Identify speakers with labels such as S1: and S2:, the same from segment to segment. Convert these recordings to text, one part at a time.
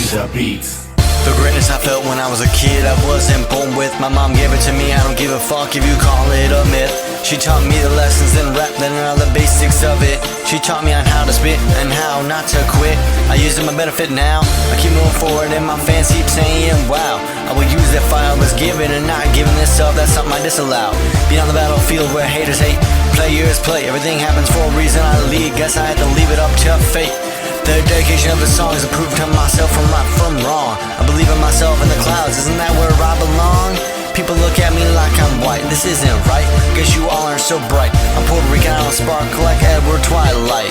S1: The Beats.
S2: The greatness I felt when I was a kid, I wasn't born with. My mom gave it to me, I don't give a fuck if you call it a myth. She taught me the lessons in rap, then all the basics of it. She taught me on how to spit and how not to quit. I use it to my benefit now. I keep moving forward and my fans keep saying wow. I will use that fire I was given and not giving this up, that's something I disallow. Being on the battlefield where haters hate, players play. Everything happens for a reason, I lead, guess I had to leave it up to fate. The dedication of the song is a proof to myself from right from wrong. I believe in myself in the clouds, isn't that where I belong? People look at me like I'm white, this isn't right. Guess you all aren't so bright. I'm Puerto Rican, I don't spark like Edward Twilight.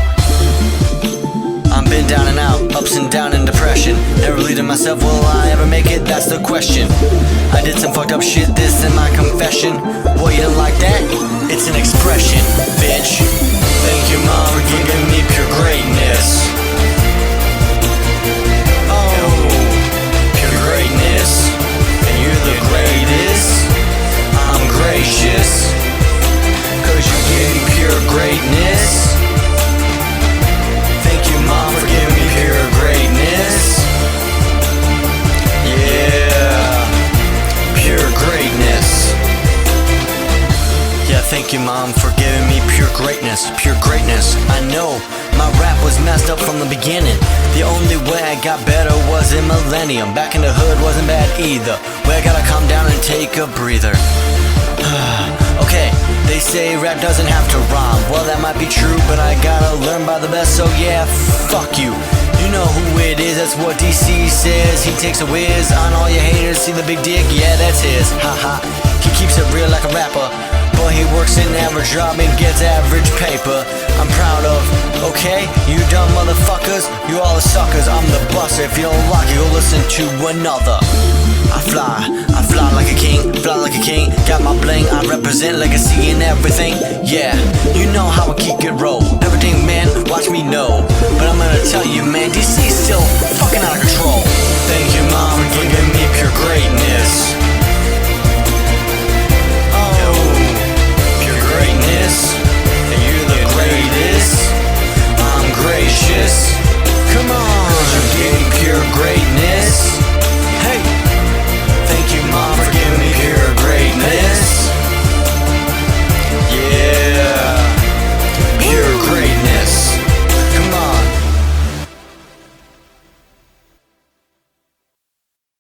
S2: I'm been down and out, ups and down and depression. Never believed in myself, will I ever make it? That's the question. I did some fucked up shit, this is my confession. Boy, you don't like that? It's an expression, bitch. Thank you, mom, for giving me pure greatness. Oh, pure greatness. And you're the greatest. I'm gracious, cause you give me pure greatness. Thank you, mom, for giving me pure greatness. Yeah, pure greatness. Yeah, thank you, mom, for giving me pure greatness. Pure greatness. I know my rap was messed up from the beginning. The only way I got better was in Millennium. Back in the hood wasn't bad either. Where I gotta calm down and take a breather. Okay, they say rap doesn't have to rhyme. Well, that might be true, but I gotta learn by the best, so yeah, fuck you. You know who it is, that's what DC says. He takes a whiz on all your haters. See the big dick? Yeah, that's his. Haha, he keeps it real like a rapper, but he works an average job and gets average paper. I'm proud of, okay? You dumb motherfuckers, you all are suckers. I'm the buster, if you don't like it, go listen to another. I fly like a king, fly like a king. Got my bling, I represent legacy and everything. Yeah, you know how I keep it roll. Everything, man, watch me know. But I'm gonna tell you, man, DC's still fucking out of control. Thank you, mom, for giving me pure greatness.